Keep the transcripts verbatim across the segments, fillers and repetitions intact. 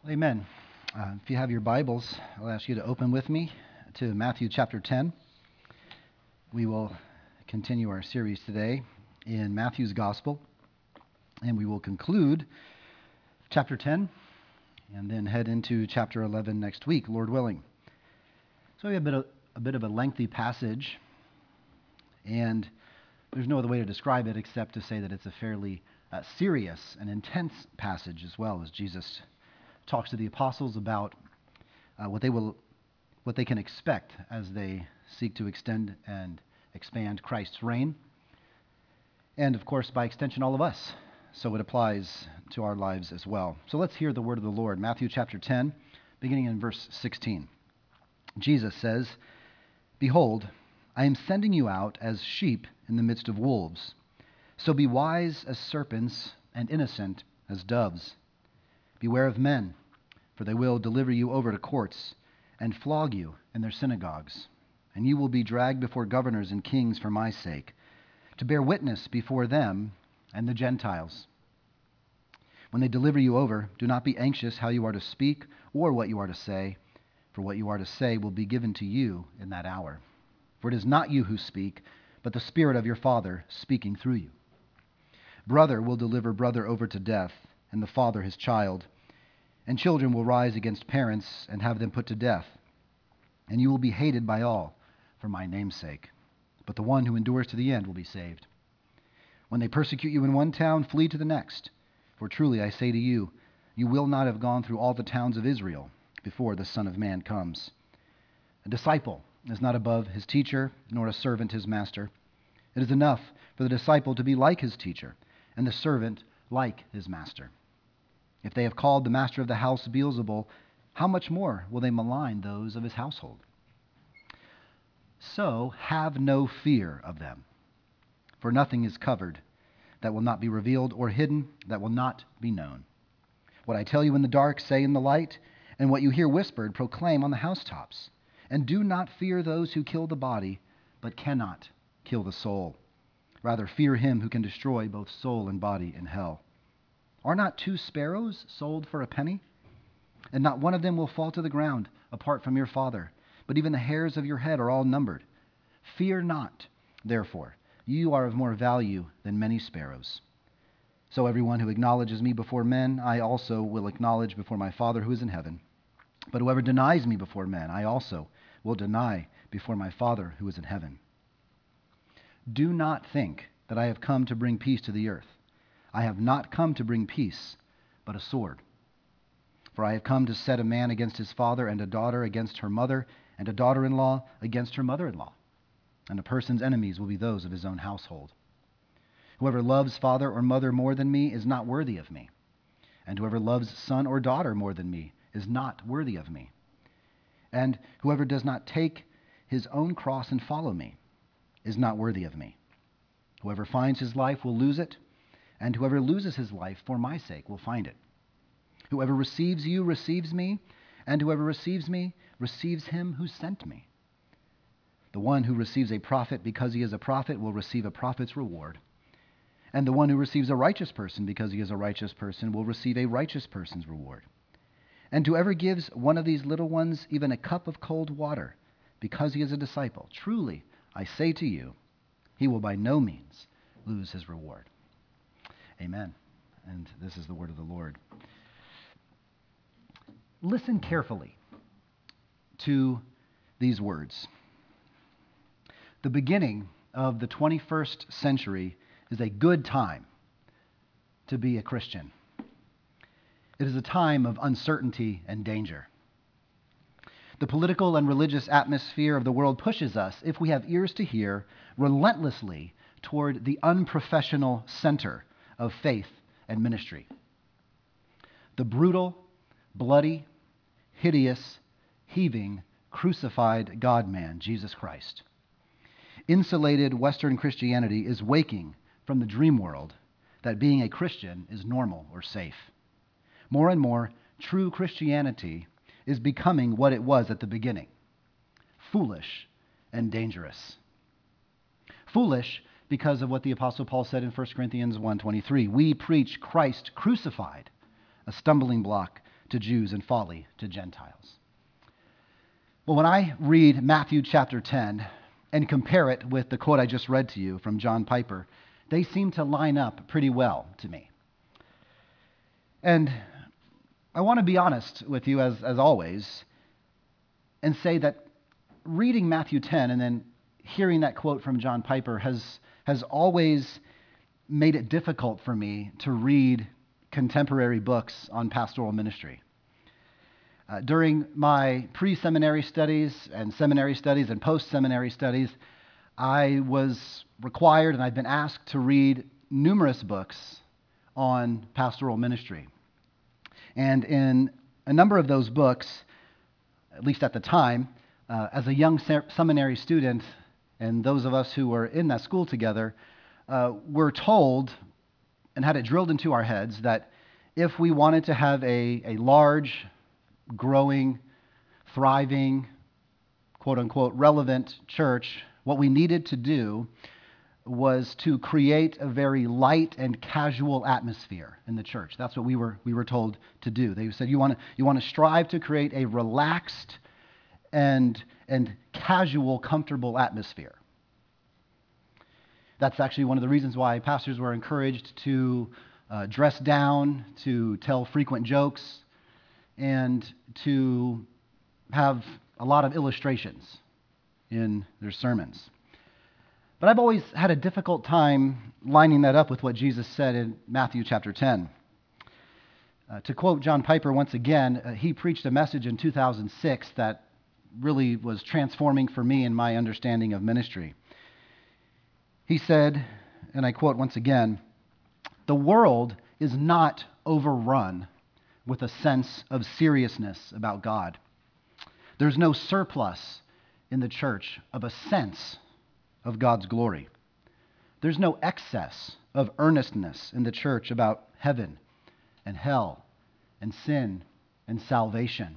Amen. Uh, if you have your Bibles, I'll ask you to open with me to Matthew chapter ten. We will continue our series today in Matthew's Gospel, and we will conclude chapter ten and then head into chapter eleven next week, Lord willing. So we have a bit of a, bit of a lengthy passage, and there's no other way to describe it except to say that it's a fairly uh, serious and intense passage as well, as Jesus talks to the apostles about uh, what they will, what they can expect as they seek to extend and expand Christ's reign, and of course, by extension, all of us. So it applies to our lives as well. So let's hear the word of the Lord. Matthew chapter ten, beginning in verse sixteen. Jesus says, "Behold, I am sending you out as sheep in the midst of wolves. So be wise as serpents and innocent as doves. Beware of men, for they will deliver you over to courts and flog you in their synagogues, and you will be dragged before governors and kings for my sake, to bear witness before them and the Gentiles. When they deliver you over, do not be anxious how you are to speak or what you are to say, for what you are to say will be given to you in that hour. For it is not you who speak, but the Spirit of your Father speaking through you. Brother will deliver brother over to death, and the father his child, and children will rise against parents and have them put to death. And you will be hated by all for my name's sake, but the one who endures to the end will be saved. When they persecute you in one town, flee to the next. For truly I say to you, you will not have gone through all the towns of Israel before the Son of Man comes. A disciple is not above his teacher, nor a servant his master. It is enough for the disciple to be like his teacher, and the servant like his master. If they have called the master of the house Beelzebul, how much more will they malign those of his household? So have no fear of them, for nothing is covered that will not be revealed, or hidden that will not be known. What I tell you in the dark, say in the light, and what you hear whispered, proclaim on the housetops. And do not fear those who kill the body, but cannot kill the soul. Rather, fear him who can destroy both soul and body in hell. Are not two sparrows sold for a penny? And not one of them will fall to the ground apart from your Father. But even the hairs of your head are all numbered. Fear not, therefore, you are of more value than many sparrows. So everyone who acknowledges me before men, I also will acknowledge before my Father who is in heaven. But whoever denies me before men, I also will deny before my Father who is in heaven. Do not think that I have come to bring peace to the earth. I have not come to bring peace, but a sword. For I have come to set a man against his father, and a daughter against her mother, and a daughter-in-law against her mother-in-law. And a person's enemies will be those of his own household. Whoever loves father or mother more than me is not worthy of me. And whoever loves son or daughter more than me is not worthy of me. And whoever does not take his own cross and follow me is not worthy of me. Whoever finds his life will lose it, and whoever loses his life for my sake will find it. Whoever receives you receives me, and whoever receives me receives him who sent me. The one who receives a prophet because he is a prophet will receive a prophet's reward. And the one who receives a righteous person because he is a righteous person will receive a righteous person's reward. And whoever gives one of these little ones even a cup of cold water because he is a disciple, truly, I say to you, he will by no means lose his reward." Amen. And this is the word of the Lord. Listen carefully to these words. The beginning of the twenty-first century is a good time to be a Christian. It is a time of uncertainty and danger. The political and religious atmosphere of the world pushes us, if we have ears to hear, relentlessly toward the unprofessional center of faith and ministry. The brutal, bloody, hideous, heaving, crucified God-man, Jesus Christ. Insulated Western Christianity is waking from the dream world that being a Christian is normal or safe. More and more, true Christianity is becoming what it was at the beginning: foolish and dangerous. Foolish because of what the Apostle Paul said in First Corinthians one twenty-three. We preach Christ crucified, a stumbling block to Jews and folly to Gentiles. Well, when I read Matthew chapter ten and compare it with the quote I just read to you from John Piper, they seem to line up pretty well to me. And I want to be honest with you, as, as always, and say that reading Matthew ten and then hearing that quote from John Piper has, has always made it difficult for me to read contemporary books on pastoral ministry. Uh, during my pre-seminary studies and seminary studies and post-seminary studies, I was required and I've been asked to read numerous books on pastoral ministry. And in a number of those books, at least at the time, uh, as a young seminary student, and those of us who were in that school together, uh, were told and had it drilled into our heads that if we wanted to have a, a large, growing, thriving, quote-unquote, relevant church, what we needed to do was to create a very light and casual atmosphere in the church. That's what we were we were told to do. They said you want to you want to strive to create a relaxed and and casual, comfortable atmosphere. That's actually one of the reasons why pastors were encouraged to uh, dress down, to tell frequent jokes, and to have a lot of illustrations in their sermons. But I've always had a difficult time lining that up with what Jesus said in Matthew chapter ten. Uh, to quote John Piper once again, uh, he preached a message in two thousand six that really was transforming for me in my understanding of ministry. He said, and I quote once again, "The world is not overrun with a sense of seriousness about God. There's no surplus in the church of a sense of God's glory. There's no excess of earnestness in the church about heaven and hell and sin and salvation.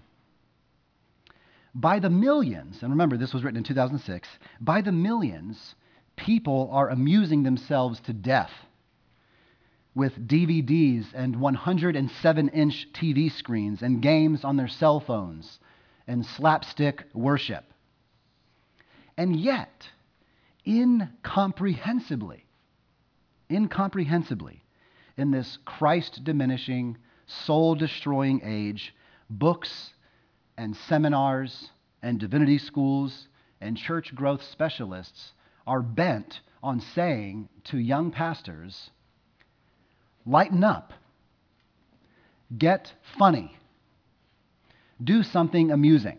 By the millions," and remember this was written in two thousand six, "by the millions, people are amusing themselves to death with D V Ds and one hundred seven inch T V screens and games on their cell phones and slapstick worship. And yet, incomprehensibly, incomprehensibly, in this Christ-diminishing, soul-destroying age, books and seminars and divinity schools and church growth specialists are bent on saying to young pastors, lighten up, get funny, do something amusing."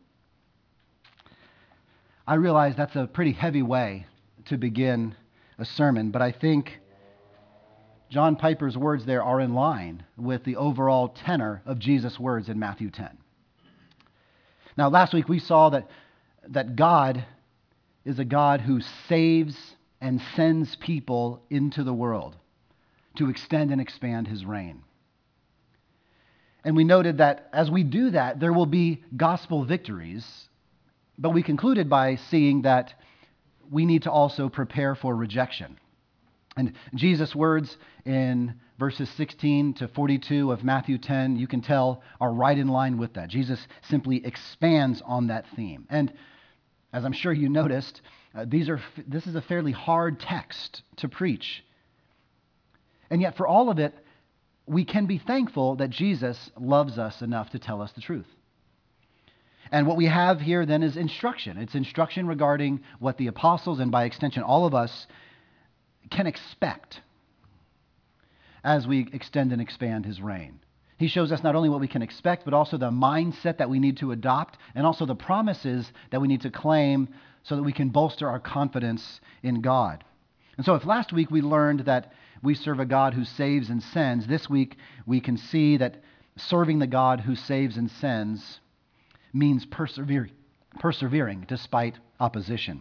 I realize that's a pretty heavy way to begin a sermon, but I think John Piper's words there are in line with the overall tenor of Jesus' words in Matthew ten. Now, last week we saw that, that God is a God who saves and sends people into the world to extend and expand his reign. And we noted that as we do that, there will be gospel victories, but we concluded by seeing that we need to also prepare for rejection. And Jesus' words in verses sixteen to forty-two of Matthew ten, you can tell, are right in line with that. Jesus simply expands on that theme. And as I'm sure you noticed, uh, these are this is a fairly hard text to preach. And yet for all of it, we can be thankful that Jesus loves us enough to tell us the truth. And what we have here then is instruction. It's instruction regarding what the apostles, and by extension all of us, can expect as we extend and expand his reign. He shows us not only what we can expect, but also the mindset that we need to adopt, and also the promises that we need to claim so that we can bolster our confidence in God. And so if last week we learned that we serve a God who saves and sends, this week we can see that serving the God who saves and sends means persevering, persevering despite opposition.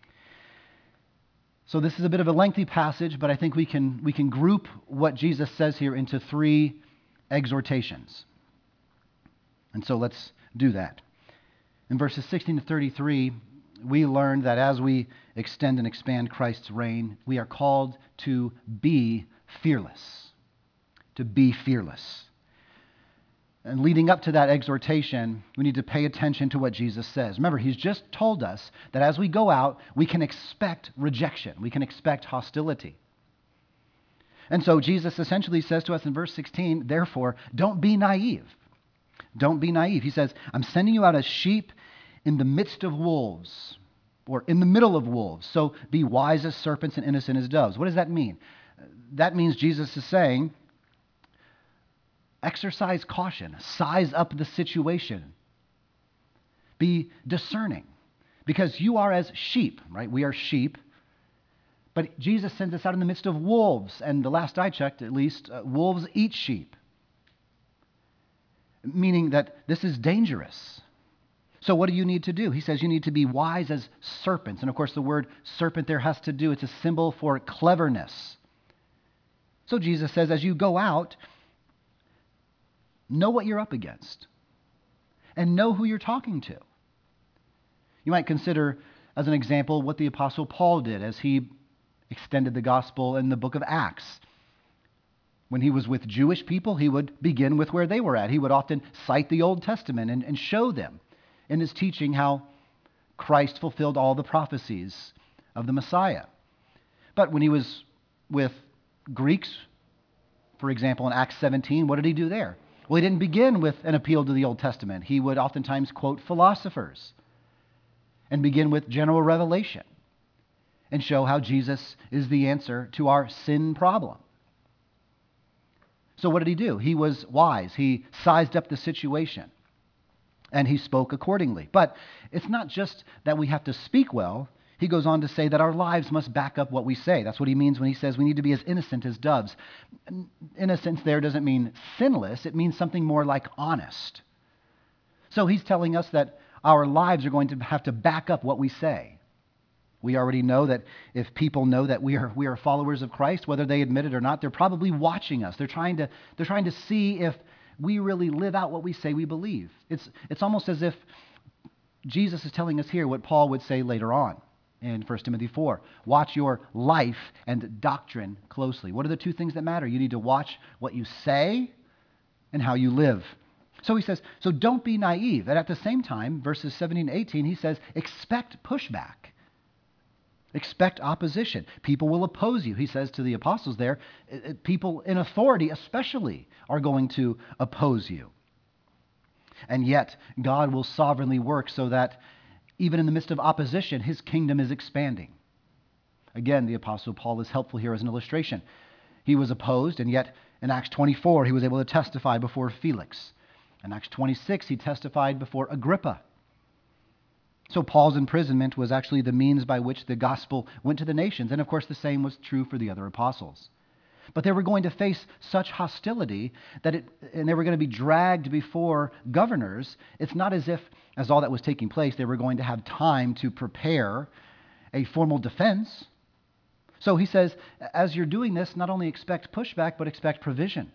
So this is a bit of a lengthy passage, but I think we can, we can group what Jesus says here into three exhortations. And so let's do that. In verses sixteen to thirty-three, we learn that as we extend and expand Christ's reign, we are called to be fearless. To be fearless. And leading up to that exhortation, we need to pay attention to what Jesus says. Remember, he's just told us that as we go out, we can expect rejection. We can expect hostility. And so Jesus essentially says to us in verse sixteen, therefore, don't be naive. Don't be naive. He says, I'm sending you out as sheep in the midst of wolves, or in the middle of wolves. So be wise as serpents and innocent as doves. What does that mean? That means Jesus is saying, exercise caution, size up the situation, be discerning, because you are as sheep, right? We are sheep, but Jesus sends us out in the midst of wolves, and the last I checked, at least, uh, wolves eat sheep, meaning that this is dangerous. So what do you need to do? He says you need to be wise as serpents, and of course the word serpent there has to do, it's a symbol for cleverness. So Jesus says as you go out, know what you're up against and know who you're talking to. You might consider, as an example, what the Apostle Paul did as he extended the gospel in the book of Acts. When he was with Jewish people, he would begin with where they were at. He would often cite the Old Testament and, and show them in his teaching how Christ fulfilled all the prophecies of the Messiah. But when he was with Greeks, for example, in Acts seventeen, what did he do there? Well, he didn't begin with an appeal to the Old Testament. He would oftentimes quote philosophers and begin with general revelation and show how Jesus is the answer to our sin problem. So what did he do? He was wise. He sized up the situation and he spoke accordingly. But it's not just that we have to speak well. He goes on to say that our lives must back up what we say. That's what he means when he says we need to be as innocent as doves. Innocence there doesn't mean sinless. It means something more like honest. So he's telling us that our lives are going to have to back up what we say. We already know that if people know that we are we are followers of Christ, whether they admit it or not, they're probably watching us. They're trying to they're trying to see if we really live out what we say we believe. It's it's almost as if Jesus is telling us here what Paul would say later on in First Timothy four. Watch your life and doctrine closely. What are the two things that matter? You need to watch what you say and how you live. So he says, so don't be naive. And at the same time, verses seventeen and eighteen, he says, expect pushback. Expect opposition. People will oppose you. He says to the apostles there, people in authority especially are going to oppose you. And yet, God will sovereignly work so that even in the midst of opposition, his kingdom is expanding. Again, the Apostle Paul is helpful here as an illustration. He was opposed, and yet in Acts twenty-four, he was able to testify before Felix. In Acts twenty-six, he testified before Agrippa. So Paul's imprisonment was actually the means by which the gospel went to the nations. And of course, the same was true for the other apostles. But they were going to face such hostility that it, and they were going to be dragged before governors. It's not as if, as all that was taking place, they were going to have time to prepare a formal defense. So he says, as you're doing this, not only expect pushback, but expect provision.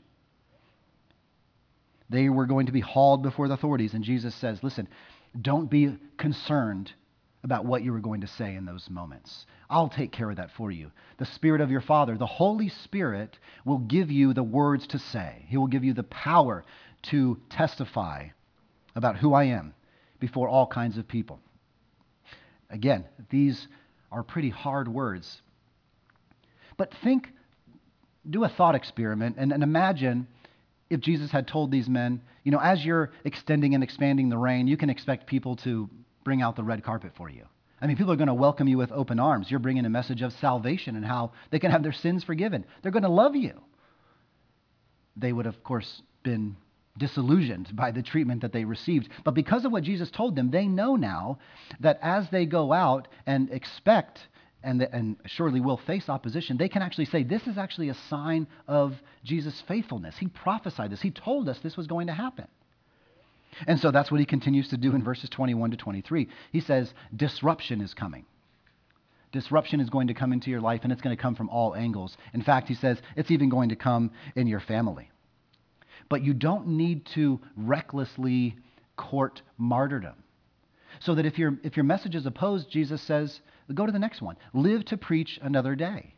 They were going to be hauled before the authorities. And Jesus says, listen, don't be concerned about what you are going to say in those moments. I'll take care of that for you. The Spirit of your Father, the Holy Spirit, will give you the words to say. He will give you the power to testify about who I am before all kinds of people. Again, these are pretty hard words. But think, do a thought experiment and, and imagine if Jesus had told these men, you know, as you're extending and expanding the reign, you can expect people to bring out the red carpet for you. I mean, people are going to welcome you with open arms. You're bringing a message of salvation and how they can have their sins forgiven. They're going to love you. They would, of course, been disillusioned by the treatment that they received. But because of what Jesus told them, they know now that as they go out and expect and, and surely will face opposition, they can actually say, this is actually a sign of Jesus' faithfulness. He prophesied this. He told us this was going to happen. And so that's what he continues to do in verses twenty-one to twenty-three. He says, disruption is coming. Disruption is going to come into your life, and it's going to come from all angles. In fact, he says, it's even going to come in your family. But you don't need to recklessly court martyrdom. So that if your, if your message is opposed, Jesus says, go to the next one. Live to preach another day.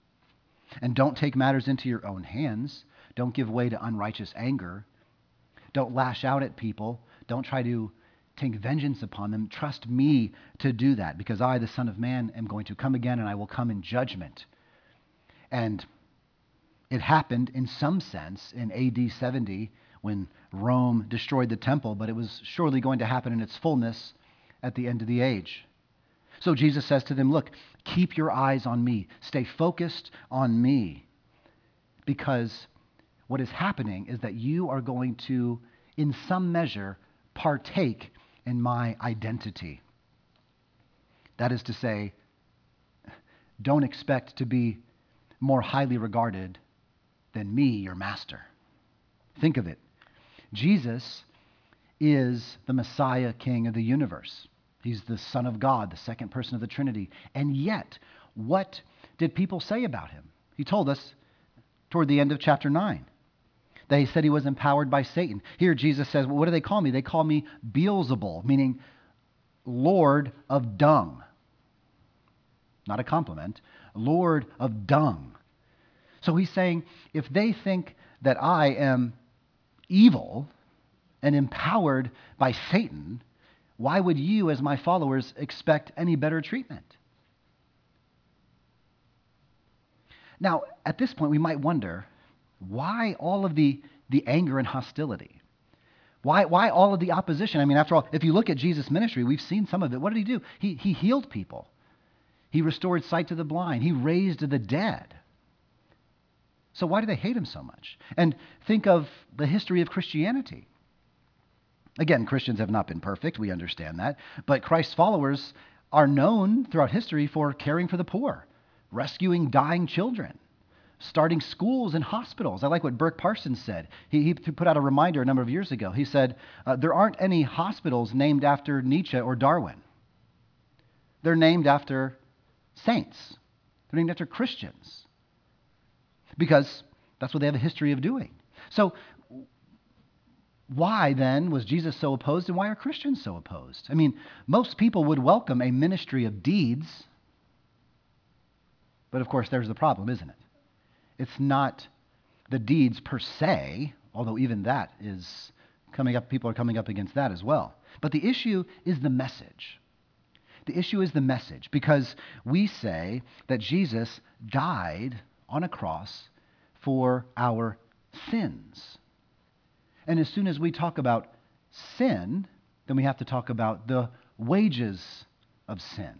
And don't take matters into your own hands. Don't give way to unrighteous anger. Don't lash out at people. Don't try to take vengeance upon them. Trust me to do that, because I, the Son of Man, am going to come again, and I will come in judgment. And it happened in some sense in A D seventy when Rome destroyed the temple, but it was surely going to happen in its fullness at the end of the age. So Jesus says to them, look, keep your eyes on me. Stay focused on me, because what is happening is that you are going to, in some measure, partake in my identity. That is to say, don't expect to be more highly regarded than me, your master. Think of it. Jesus is the Messiah King of the universe. He's the Son of God, the second person of the Trinity. And yet, what did people say about him? He told us toward the end of chapter nine. They said he was empowered by Satan. Here Jesus says, well, what do they call me? They call me Beelzebul, meaning Lord of dung. Not a compliment. Lord of dung. So he's saying, if they think that I am evil and empowered by Satan, why would you, as my followers, expect any better treatment? Now, at this point, we might wonder, why all of the, the anger and hostility? Why, why all of the opposition? I mean, after all, if you look at Jesus' ministry, we've seen some of it. What did he do? He, he healed people. He restored sight to the blind. He raised the dead. So why do they hate him so much? And think of the history of Christianity. Again, Christians have not been perfect. We understand that. But Christ's followers are known throughout history for caring for the poor, rescuing dying children, starting schools and hospitals. I like what Burke Parsons said. He, he put out a reminder a number of years ago. He said, uh, there aren't any hospitals named after Nietzsche or Darwin. They're named after saints. They're named after Christians, because that's what they have a history of doing. So why then was Jesus so opposed, and why are Christians so opposed? I mean, most people would welcome a ministry of deeds, but of course there's the problem, isn't it? It's not the deeds per se, although even that is coming up, people are coming up against that as well. But the issue is the message. The issue is the message, because we say that Jesus died on a cross for our sins. And as soon as we talk about sin, then we have to talk about the wages of sin.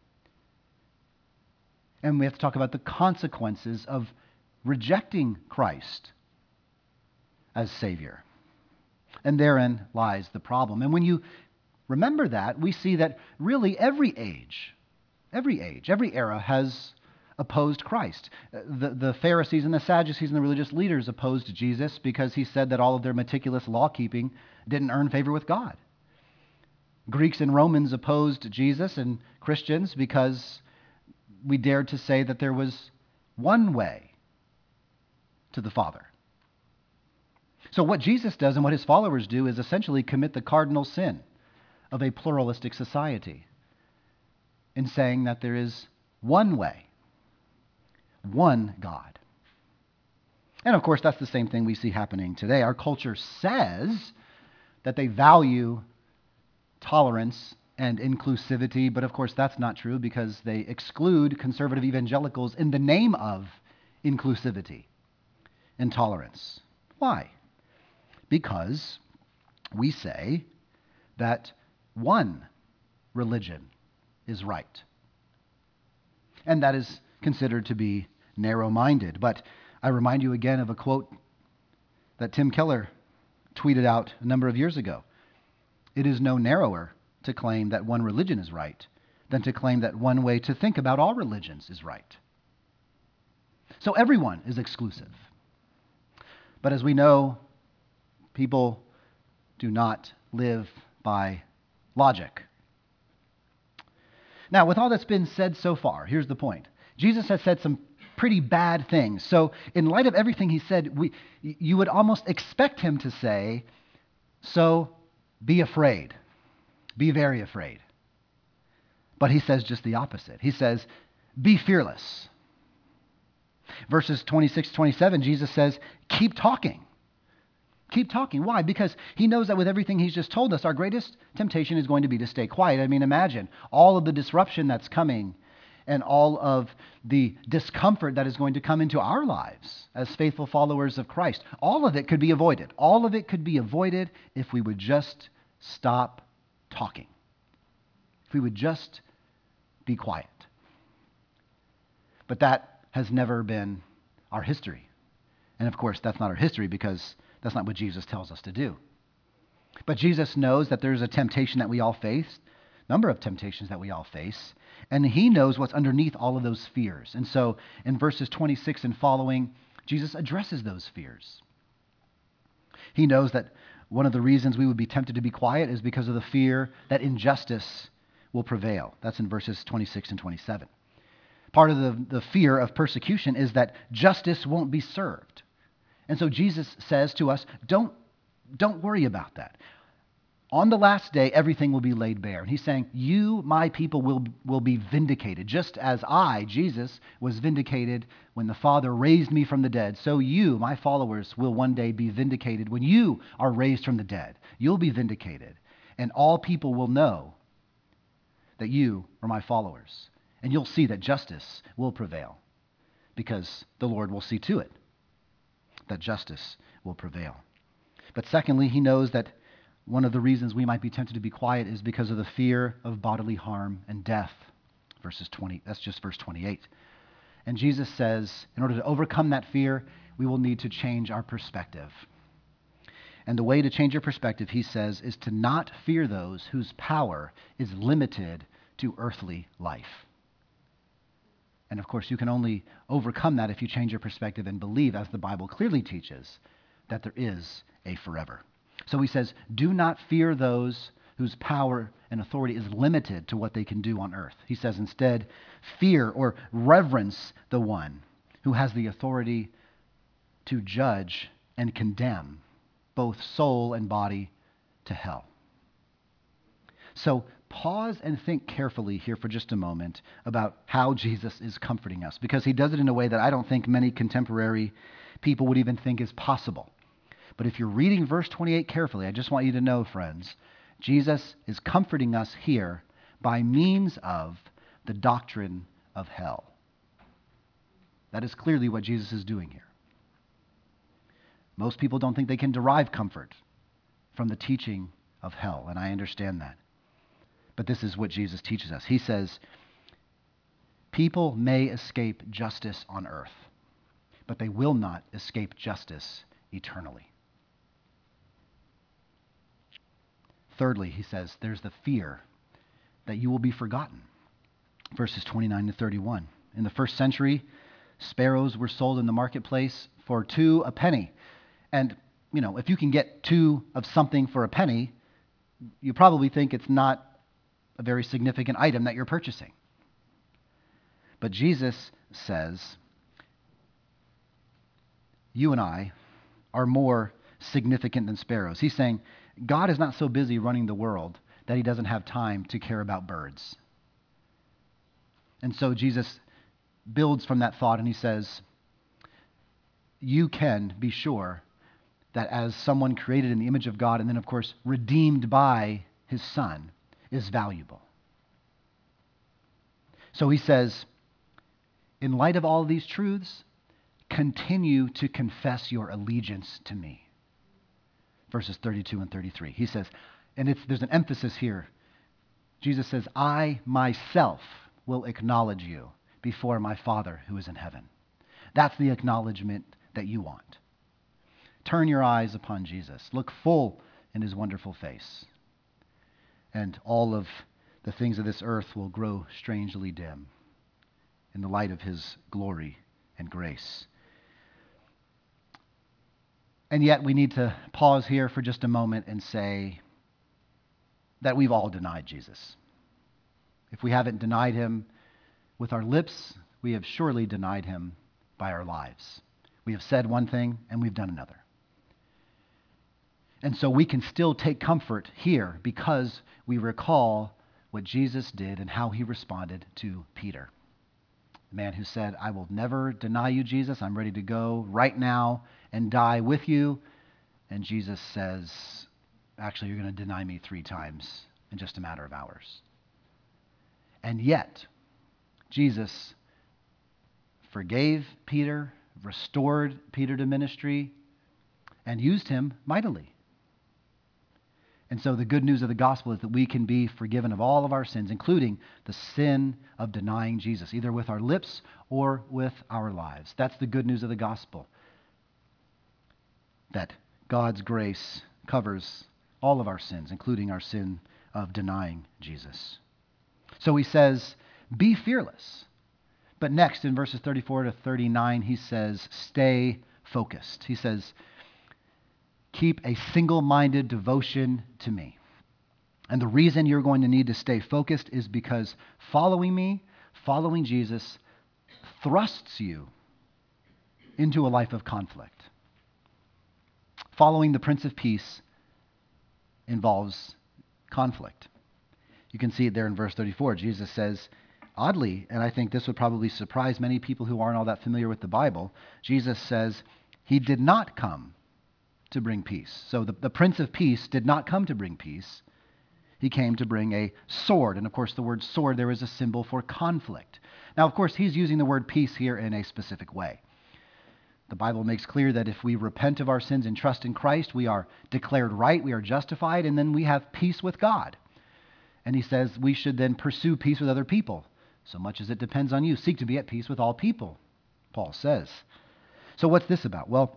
And we have to talk about the consequences of rejecting Christ as Savior. And therein lies the problem. And when you remember that, we see that really every age, every age, every era has opposed Christ. The, the Pharisees and the Sadducees and the religious leaders opposed Jesus because he said that all of their meticulous law-keeping didn't earn favor with God. Greeks and Romans opposed Jesus and Christians because we dared to say that there was one way to the Father. So what Jesus does and what his followers do is essentially commit the cardinal sin of a pluralistic society in saying that there is one way, one God. And of course, that's the same thing we see happening today. Our culture says that they value tolerance and inclusivity, but of course that's not true, because they exclude conservative evangelicals in the name of inclusivity and tolerance. Why? Because we say that one religion is right, and that is considered to be narrow-minded. But I remind you again of a quote that Tim Keller tweeted out a number of years ago. It is no narrower to claim that one religion is right than to claim that one way to think about all religions is right. So everyone is exclusive. But as we know, people do not live by logic. Now, with all that's been said so far, here's the point. Jesus has said some pretty bad things. So in light of everything he said, we, you would almost expect him to say, so be afraid. Be very afraid. But he says just the opposite. He says, be fearless. Verses twenty-six to twenty-seven, Jesus says, keep talking. Keep talking. Why? Because he knows that with everything he's just told us, our greatest temptation is going to be to stay quiet. I mean, imagine all of the disruption that's coming and all of the discomfort that is going to come into our lives as faithful followers of Christ. All of it could be avoided. All of it could be avoided if we would just stop talking. If we would just be quiet. But that has never been our history. And of course, that's not our history because that's not what Jesus tells us to do. But Jesus knows that there's a temptation that we all face, a number of temptations that we all face, and he knows what's underneath all of those fears. And so in verses twenty-six and following, Jesus addresses those fears. He knows that one of the reasons we would be tempted to be quiet is because of the fear that injustice will prevail. That's in verses twenty-six and twenty-seven. Part of the, the fear of persecution is that justice won't be served. And so Jesus says to us, don't, don't worry about that. On the last day, everything will be laid bare. And he's saying, you, my people, will, will be vindicated. Just as I, Jesus, was vindicated when the Father raised me from the dead, so you, my followers, will one day be vindicated when you are raised from the dead. You'll be vindicated. And all people will know that you are my followers. And you'll see that justice will prevail because the Lord will see to it that justice will prevail. But secondly, he knows that one of the reasons we might be tempted to be quiet is because of the fear of bodily harm and death. Verses twenty, that's just verse twenty-eight. And Jesus says, in order to overcome that fear, we will need to change our perspective. And the way to change your perspective, he says, is to not fear those whose power is limited to earthly life. And of course, you can only overcome that if you change your perspective and believe, as the Bible clearly teaches, that there is a forever. So he says, do not fear those whose power and authority is limited to what they can do on earth. He says instead, fear or reverence the one who has the authority to judge and condemn both soul and body to hell. So pause and think carefully here for just a moment about how Jesus is comforting us, because he does it in a way that I don't think many contemporary people would even think is possible. But if you're reading verse twenty-eight carefully, I just want you to know, friends, Jesus is comforting us here by means of the doctrine of hell. That is clearly what Jesus is doing here. Most people don't think they can derive comfort from the teaching of hell, and I understand that. But this is what Jesus teaches us. He says, people may escape justice on earth, but they will not escape justice eternally. Thirdly, he says, there's the fear that you will be forgotten. Verses twenty-nine to thirty-one. In the first century, sparrows were sold in the marketplace for two a penny. And, you know, if you can get two of something for a penny, you probably think it's not a very significant item that you're purchasing. But Jesus says, you and I are more significant than sparrows. He's saying, God is not so busy running the world that he doesn't have time to care about birds. And so Jesus builds from that thought and he says, you can be sure that as someone created in the image of God and then, of course, redeemed by his Son, is valuable. So he says, in light of all these truths, continue to confess your allegiance to me. Verses thirty-two and thirty-three. He says, and it's, there's an emphasis here. Jesus says, I myself will acknowledge you before my Father who is in heaven. That's the acknowledgement that you want. Turn your eyes upon Jesus. Look full in his wonderful face. And all of the things of this earth will grow strangely dim in the light of his glory and grace. And yet we need to pause here for just a moment and say that we've all denied Jesus. If we haven't denied him with our lips, we have surely denied him by our lives. We have said one thing and we've done another. And so we can still take comfort here because we recall what Jesus did and how he responded to Peter. The man who said, I will never deny you, Jesus. I'm ready to go right now and die with you. And Jesus says, actually, you're going to deny me three times in just a matter of hours. And yet, Jesus forgave Peter, restored Peter to ministry, and used him mightily. And so the good news of the gospel is that we can be forgiven of all of our sins, including the sin of denying Jesus, either with our lips or with our lives. That's the good news of the gospel, that God's grace covers all of our sins, including our sin of denying Jesus. So he says, be fearless. But next, in verses thirty-four to thirty-nine, he says, stay focused. He says, keep a single-minded devotion to me. And the reason you're going to need to stay focused is because following me, following Jesus, thrusts you into a life of conflict. Following the Prince of Peace involves conflict. You can see it there in verse thirty-four. Jesus says, oddly, and I think this would probably surprise many people who aren't all that familiar with the Bible, Jesus says, he did not come to bring peace. So the, the Prince of Peace did not come to bring peace. He came to bring a sword. And of course, the word sword there is a symbol for conflict. Now, of course, he's using the word peace here in a specific way. The Bible makes clear that if we repent of our sins and trust in Christ, we are declared right, we are justified, and then we have peace with God. And he says we should then pursue peace with other people. So much as it depends on you, seek to be at peace with all people, Paul says. So what's this about? Well,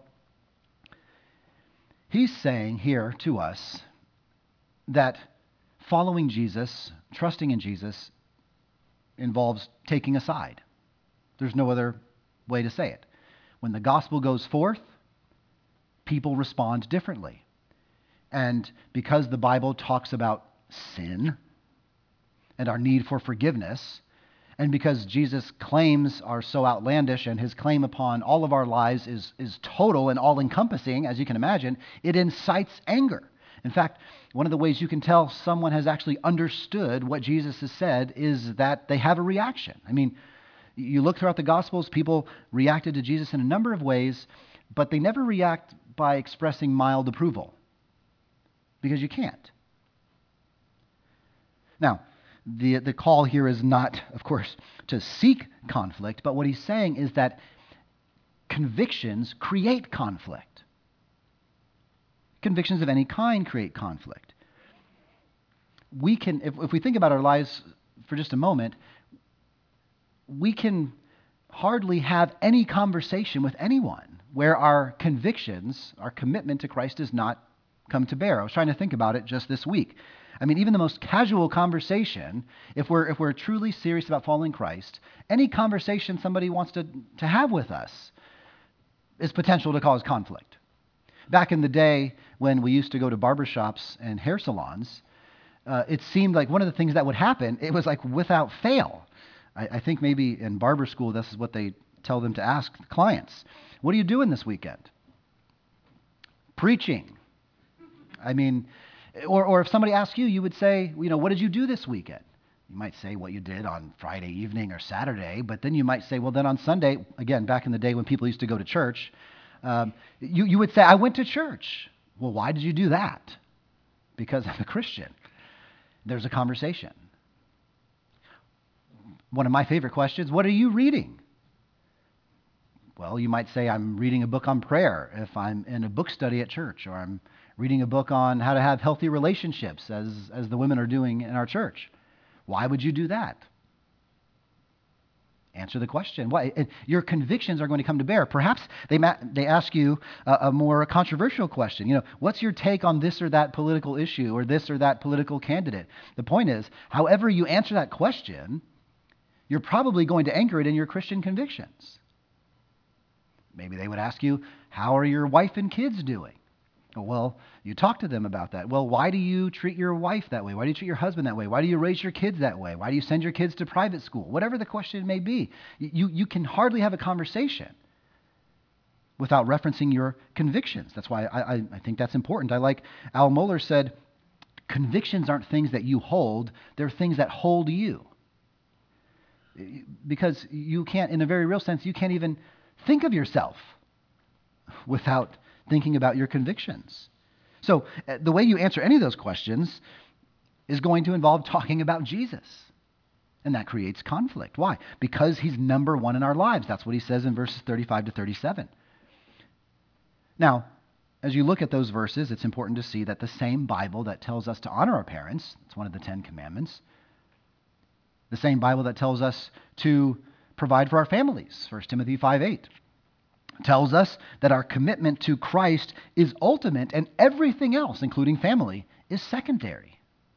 he's saying here to us that following Jesus, trusting in Jesus, involves taking a side. There's no other way to say it. When the gospel goes forth, people respond differently. And because the Bible talks about sin and our need for forgiveness, and because Jesus' claims are so outlandish and his claim upon all of our lives is, is total and all-encompassing, as you can imagine, it incites anger. In fact, one of the ways you can tell someone has actually understood what Jesus has said is that they have a reaction. I mean, you look throughout the Gospels, people reacted to Jesus in a number of ways, but they never react by expressing mild approval, because you can't. Now, the, the call here is not, of course, to seek conflict, but what he's saying is that convictions create conflict. Convictions of any kind create conflict. We can, if, if we think about our lives for just a moment, we can hardly have any conversation with anyone where our convictions, our commitment to Christ does not come to bear. I was trying to think about it just this week. I mean, even the most casual conversation, if we're if we're truly serious about following Christ, any conversation somebody wants to, to have with us is potential to cause conflict. Back in the day when we used to go to barbershops and hair salons, uh, it seemed like one of the things that would happen, it was like without fail. I, I think maybe in barber school, this is what they tell them to ask the clients. What are you doing this weekend? Preaching. I mean, or, or if somebody asks you, you would say, you know, what did you do this weekend? You might say what you did on Friday evening or Saturday, but then you might say, well, then on Sunday, again, back in the day when people used to go to church, um, you, you would say, I went to church. Well, why did you do that? Because I'm a Christian. There's a conversation. One of my favorite questions, what are you reading? Well, you might say, I'm reading a book on prayer if I'm in a book study at church, or I'm reading a book on how to have healthy relationships as, as the women are doing in our church. Why would you do that? Answer the question. Why? Your convictions are going to come to bear. Perhaps they ma- they ask you a, a more controversial question. You know, what's your take on this or that political issue or this or that political candidate? The point is, however you answer that question, you're probably going to anchor it in your Christian convictions. Maybe they would ask you, how are your wife and kids doing? Well, you talk to them about that. Well, why do you treat your wife that way? Why do you treat your husband that way? Why do you raise your kids that way? Why do you send your kids to private school? Whatever the question may be, you, you can hardly have a conversation without referencing your convictions. That's why I, I, I think that's important. I like Al Mohler said, convictions aren't things that you hold, they're things that hold you. Because you can't, in a very real sense, you can't even think of yourself without thinking about your convictions? So uh, the way you answer any of those questions is going to involve talking about Jesus. And that creates conflict. Why? Because he's number one in our lives. That's what he says in verses thirty-five to thirty-seven. Now, as you look at those verses, it's important to see that the same Bible that tells us to honor our parents, it's one of the Ten Commandments, the same Bible that tells us to provide for our families, First Timothy five eight, tells us that our commitment to Christ is ultimate and everything else, including family, is secondary.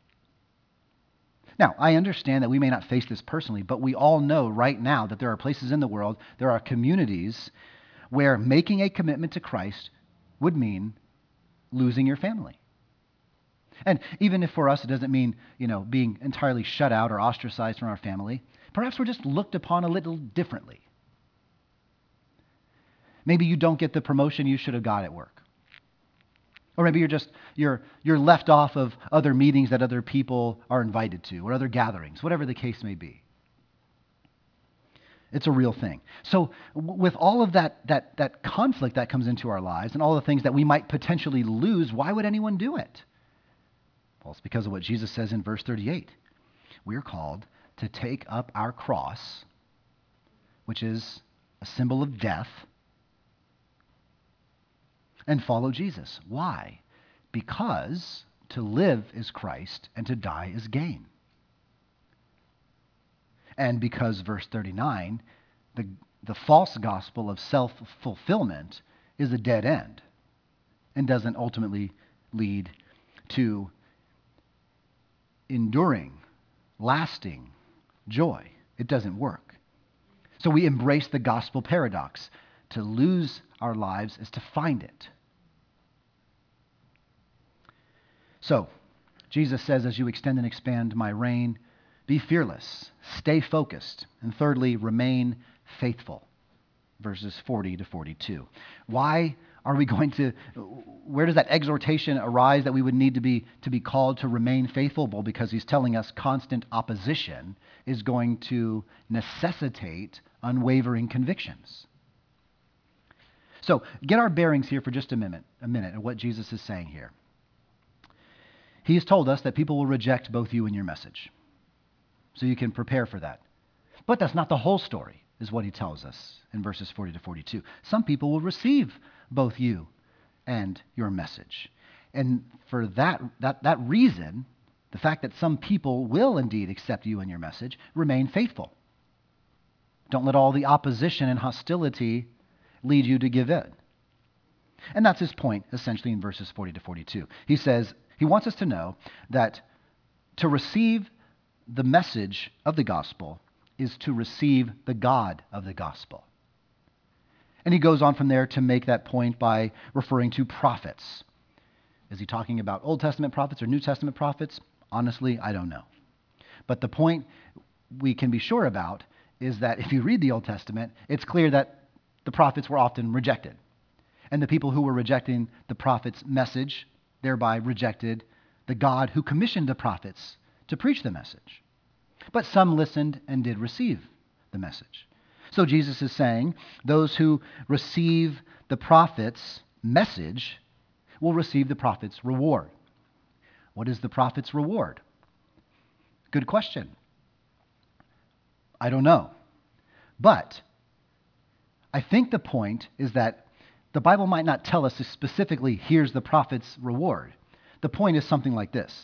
Now, I understand that we may not face this personally, but we all know right now that there are places in the world, there are communities where making a commitment to Christ would mean losing your family. And even if for us it doesn't mean, you know, being entirely shut out or ostracized from our family, perhaps we're just looked upon a little differently. Maybe you don't get the promotion you should have got at work. Or maybe you're just, you're, you're left off of other meetings that other people are invited to, or other gatherings, whatever the case may be. It's a real thing. So with all of that, that, that conflict that comes into our lives and all the things that we might potentially lose, why would anyone do it? Well, it's because of what Jesus says in verse thirty-eight. We're called to take up our cross, which is a symbol of death, and follow Jesus. Why? Because to live is Christ and to die is gain. And because, verse thirty-nine, the, the false gospel of self-fulfillment is a dead end and doesn't ultimately lead to enduring, lasting joy. It doesn't work. So we embrace the gospel paradox. To lose our lives is to find it. So, Jesus says, as you extend and expand my reign, be fearless, stay focused, and thirdly, remain faithful. Verses forty to forty-two. Why are we going to, where does that exhortation arise that we would need to be, to be called to remain faithful? Well, because he's telling us constant opposition is going to necessitate unwavering convictions. So get our bearings here for just a minute, a minute of what Jesus is saying here. He has told us that people will reject both you and your message. So you can prepare for that. But that's not the whole story, is what he tells us in verses forty to forty-two. Some people will receive both you and your message. And for that, that, that reason, the fact that some people will indeed accept you and your message, remain faithful. Don't let all the opposition and hostility lead you to give in. And that's his point, essentially, in verses forty to forty-two. He says, he wants us to know that to receive the message of the gospel is to receive the God of the gospel. And he goes on from there to make that point by referring to prophets. Is he talking about Old Testament prophets or New Testament prophets? Honestly, I don't know. But the point we can be sure about is that if you read the Old Testament, it's clear that the prophets were often rejected. And the people who were rejecting the prophet's message thereby rejected the God who commissioned the prophets to preach the message. But some listened and did receive the message. So Jesus is saying those who receive the prophet's message will receive the prophet's reward. What is the prophet's reward? Good question. I don't know. But I think the point is that the Bible might not tell us specifically, here's the prophet's reward. The point is something like this.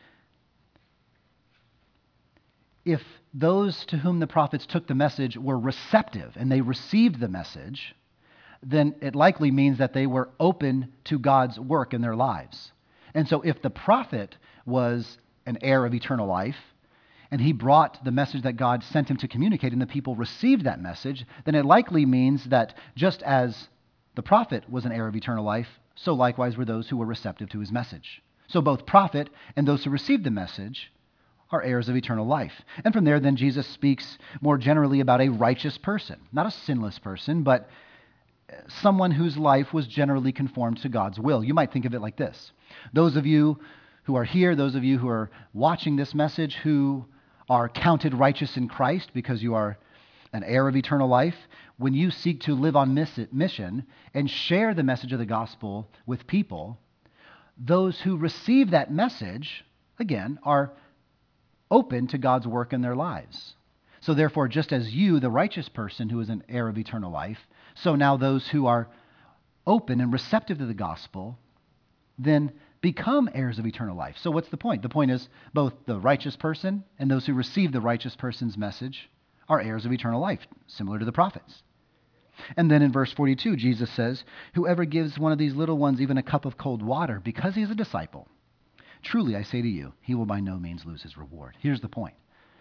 If those to whom the prophets took the message were receptive and they received the message, then it likely means that they were open to God's work in their lives. And so if the prophet was an heir of eternal life, and he brought the message that God sent him to communicate, and the people received that message, then it likely means that just as the prophet was an heir of eternal life, so likewise were those who were receptive to his message. So both prophet and those who received the message are heirs of eternal life. And from there, then, Jesus speaks more generally about a righteous person, not a sinless person, but someone whose life was generally conformed to God's will. You might think of it like this. Those of you who are here, those of you who are watching this message, who are counted righteous in Christ because you are an heir of eternal life, when you seek to live on mission and share the message of the gospel with people, those who receive that message, again, are open to God's work in their lives. So therefore, just as you, the righteous person who is an heir of eternal life, so now those who are open and receptive to the gospel then become heirs of eternal life. So what's the point? The point is both the righteous person and those who receive the righteous person's message are heirs of eternal life, similar to the prophets. And then in verse forty-two, Jesus says, whoever gives one of these little ones even a cup of cold water because he is a disciple, truly I say to you, he will by no means lose his reward. Here's the point.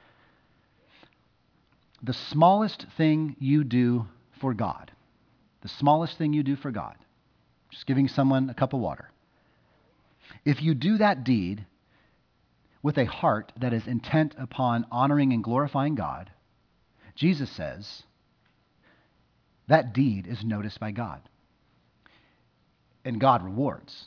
The smallest thing you do for God, the smallest thing you do for God, just giving someone a cup of water, if you do that deed with a heart that is intent upon honoring and glorifying God, Jesus says that deed is noticed by God. And God rewards.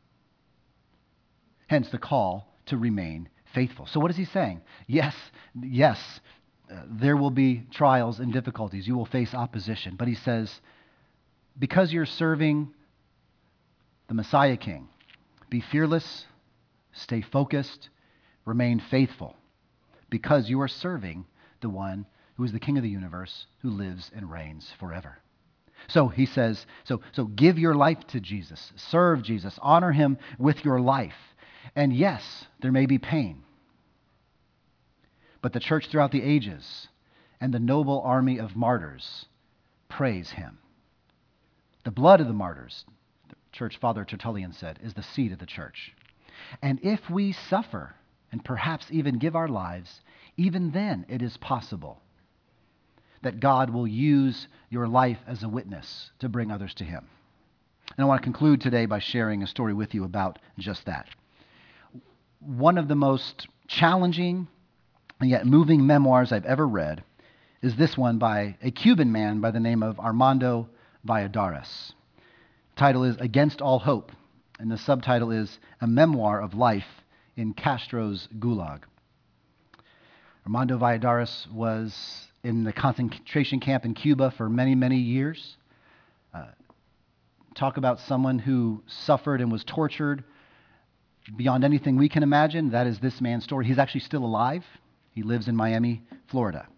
Hence the call to remain faithful. So what is he saying? Yes, yes, uh, there will be trials and difficulties. You will face opposition. But he says, because you're serving the Messiah King, be fearless, stay focused, remain faithful, because you are serving the one who is the King of the universe, who lives and reigns forever. So he says, so, so give your life to Jesus, serve Jesus, honor him with your life. And yes, there may be pain, but the church throughout the ages and the noble army of martyrs praise him. The blood of the martyrs, Church Father Tertullian said, is the seed of the church. And if we suffer and perhaps even give our lives, even then it is possible that God will use your life as a witness to bring others to him. And I want to conclude today by sharing a story with you about just that. One of the most challenging and yet moving memoirs I've ever read is this one by a Cuban man by the name of Armando Valladares. The title is Against All Hope, and the subtitle is A Memoir of Life in Castro's Gulag. Armando Valladares was in the concentration camp in Cuba for many, many years. Uh, talk about someone who suffered and was tortured beyond anything we can imagine. That is this man's story. He's actually still alive. He lives in Miami, Florida.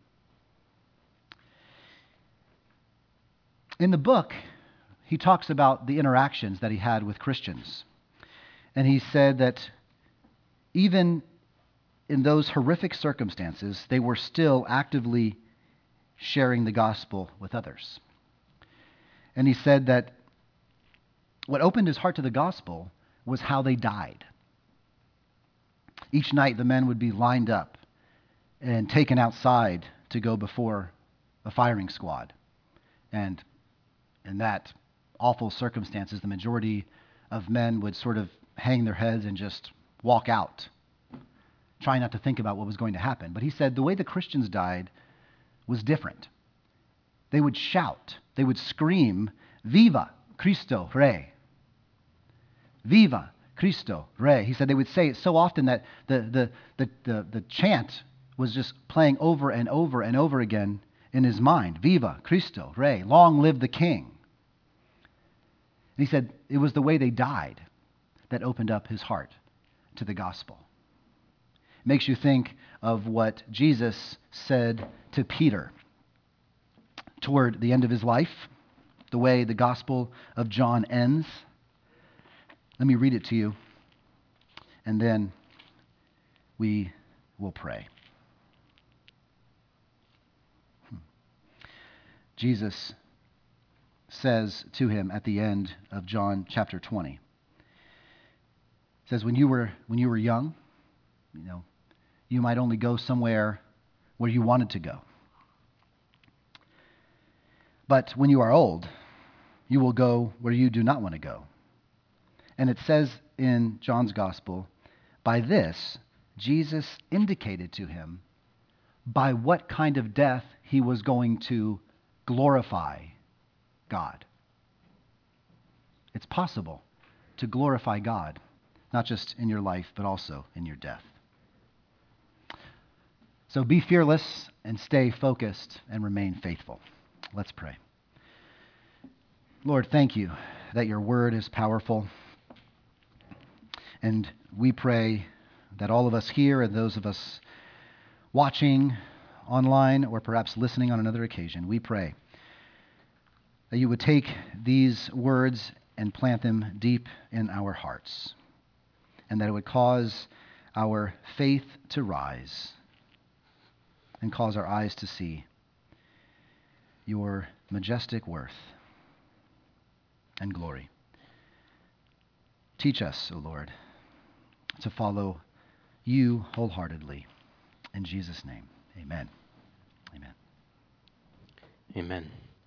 In the book, he talks about the interactions that he had with Christians. And he said that even in those horrific circumstances, they were still actively sharing the gospel with others. And he said that what opened his heart to the gospel was how they died. Each night, the men would be lined up and taken outside to go before a firing squad. And in that awful circumstances, the majority of men would sort of hang their heads and just walk out, trying not to think about what was going to happen. But he said the way the Christians died was different. They would shout, they would scream, "Viva Cristo Rey! Viva Cristo Rey!" He said they would say it so often that the, the, the, the, the chant was just playing over and over and over again in his mind. Viva Cristo Rey! Long live the King! And he said it was the way they died that opened up his heart to the gospel. It makes you think of what Jesus said to Peter toward the end of his life, the way the Gospel of John ends. Let me read it to you, and then we will pray. Jesus says to him at the end of John chapter twenty, it says, when you were when you were young, you know, you might only go somewhere where you wanted to go. But when you are old, you will go where you do not want to go. And it says in John's gospel, by this, Jesus indicated to him by what kind of death he was going to glorify God. It's possible to glorify God, not just in your life, but also in your death. So be fearless and stay focused and remain faithful. Let's pray. Lord, thank you that your word is powerful. And we pray that all of us here and those of us watching online or perhaps listening on another occasion, we pray that you would take these words and plant them deep in our hearts, and that it would cause our faith to rise and cause our eyes to see your majestic worth and glory. Teach us, O Lord, to follow you wholeheartedly. In Jesus' name, amen. Amen. Amen.